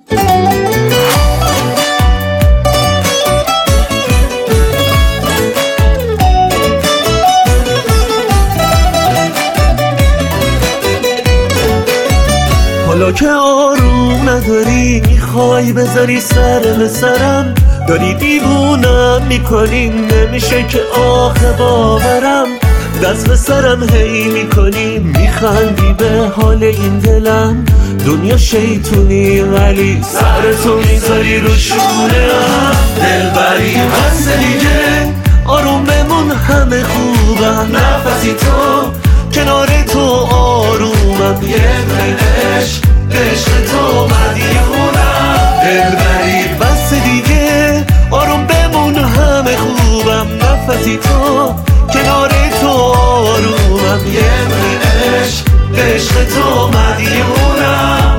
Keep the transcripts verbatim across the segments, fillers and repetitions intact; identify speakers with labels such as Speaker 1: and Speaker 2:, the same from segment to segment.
Speaker 1: حالا که آروم نداری میخوای بذاری سر به سرم، داری دیوونم میکنی نمیشه که آخه باورم. دست به سرم هی میکنی میخندی به حال این دلم، دنیا شیطونی ولی سرتو میذاری رو شونه‌ام. دلبری بس دیگه آروم بمون همه خوبم، نفسی تو کنار تو آرومم، یه دونه عشق عشق تو مدیونم. دلبری بس دیگه آروم بمون همه خوبم، نفسی تو کنار تو آرومم، یه دونه عشق عشق تو مدیونم.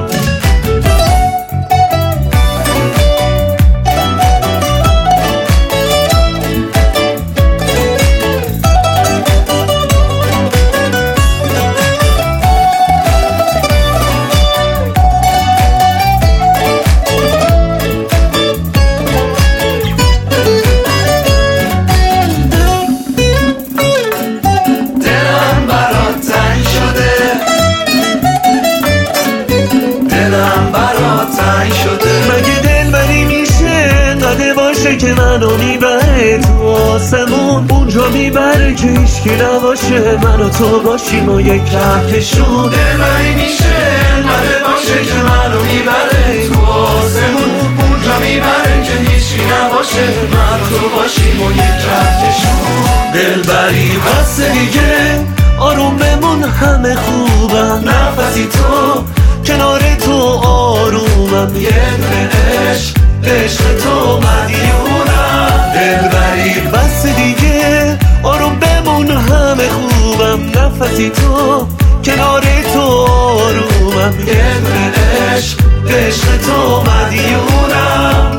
Speaker 1: مگه دلبری میشه قده باشه که منو میبره تو آسمون، اونجا میبره که هیچکی نباشه من و تو باشیم و یک کهکشون. دلبری میشه قده باشه که منو میبره تو آسمون، اونجا میبره که هیچکی نباشه من و تو باشیم و یک کهکشون. دلبری بس دیگه آروم بمون همه خوبم، نفسی تو کنار تو آرومم، یه دونه عشق عشق تو مدیونم. دلبری بس دیگه آروم بمون همه خوبم، نفسی تو کنار تو آرومم، یه دونه عشق عشق تو مدیونم.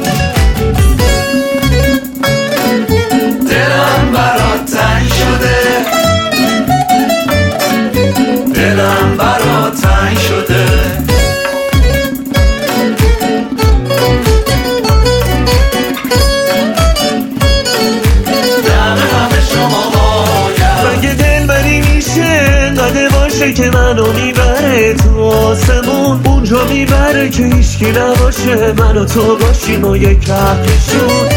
Speaker 1: دلم برات تنگ شده، دلم برات تنگ شده. که منو میبره تو آسمون، اونجا میبره که هیچکی نباشه من و تو باشیم و یک کهکشون.